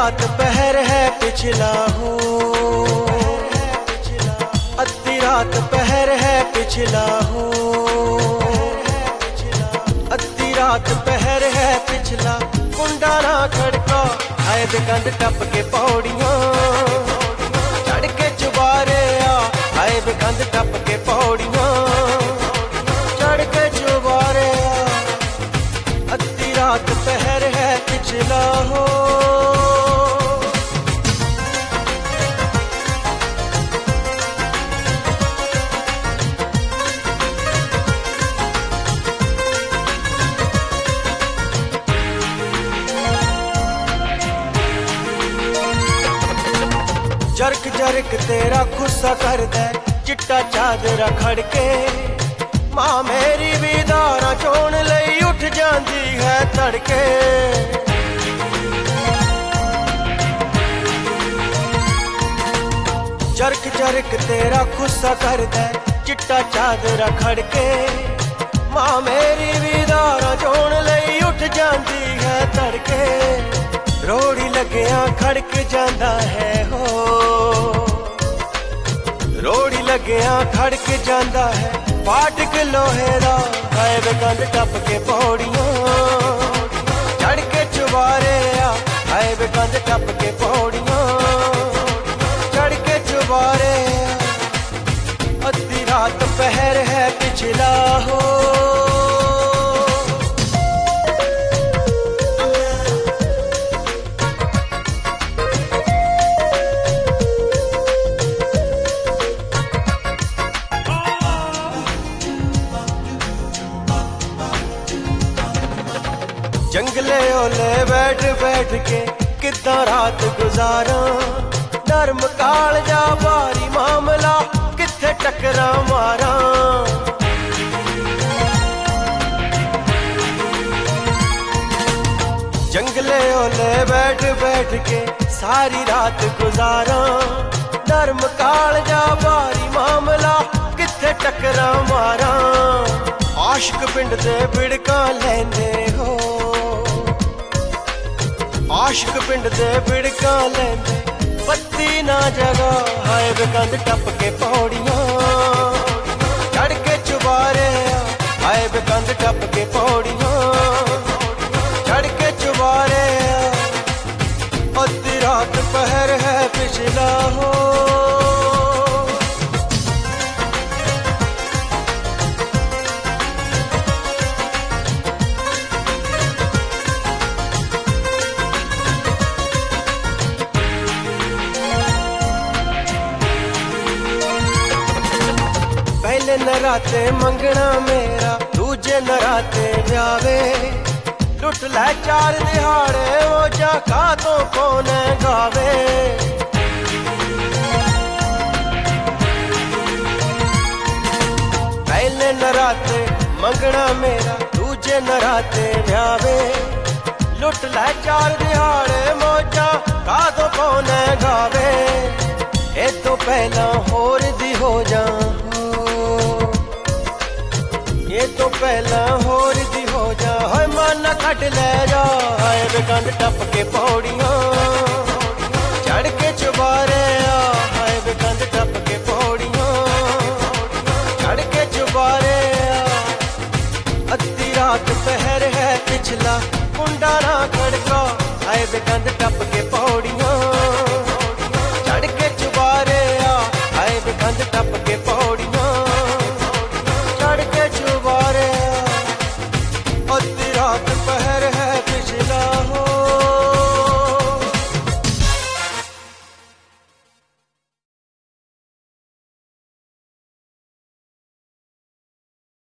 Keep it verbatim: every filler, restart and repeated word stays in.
रात पहर है पिछला हूँ, अद्धी रात पहर है पिछला हूँ, अद्धी रात पहर है पिछला। कुंडा ना खड़का आए बेकंद टप के पौड़ियां, चढ़ के चुबारे आ आए बेकंद टप के पौड़ियां, चढ़ के चुबारे आ। अद्धी रात पहर है पिछला हो। जरक जरक तेरा खुस्सा कर दे चिट्टा चादरा खड़के, मां मेरी भी दारा चोण लई उठ जांदी है तड़के। जरक जरक तेरा खुस्सा कर दे चिट्टा चादरा खड़के, मां मेरी भी दारा चोण लई उठ जांदी है तड़के। रोड़ी लगिया खड़क जांदा है हो, रोड़ी लगिया खड़क जांदा है फाटक लोहे दा। आए बेकंद टप के पौड़ियां, चढ़ के चुबारे आ आए बेकंद टप के पौड़ियां, चढ़ के चुबारे आ। अद्धी रात पहर है पिछला हो। जंगले ओले बैठ बैठ के कितना रात गुजारा, नरम कालजा भारी मामला किथे टकरा मारा। जंगले ओले बैठ बैठ के सारी रात गुजारा, नरम कालजा भारी मामला किथे टकरा मारा। आशिक पिंड दे बिड़का लेंदे हो, आशिक पिंड दे बिड़का लेंदे बत्ती ना जगा। हाय बेकंद टप के पौड़ियां, चढ़ के चुबारे आ हाय बेकंद टप के पौड़ियां, चढ़ के चुबारे आ। अद्धी रात पहर है पिछला हो। पहले नराते मंगना मेरा, दूजे नराते ब्यावे, लुट लै चार दिहाड़े ओ जा का तो कौन गावे। पहले नराते मंगना मेरा, दूजे नराते ब्यावे, लुट लै चार दिहाड़े मौजा का तो कौन गावे। ए तो पहला होर दी हो जा, ये तो पहला होर दी हो जा। हाय मन खट ले जा हाय बेकंद टप के पौड़ियां, चढ़ के चुबारे आ हाय बेकंद टप के पौड़ियां, चढ़ के चुबारे आ। अद्धी रात पहर है पिछला, कुंडा ना खड़का हाय बेकंद टप के पौड़ियां।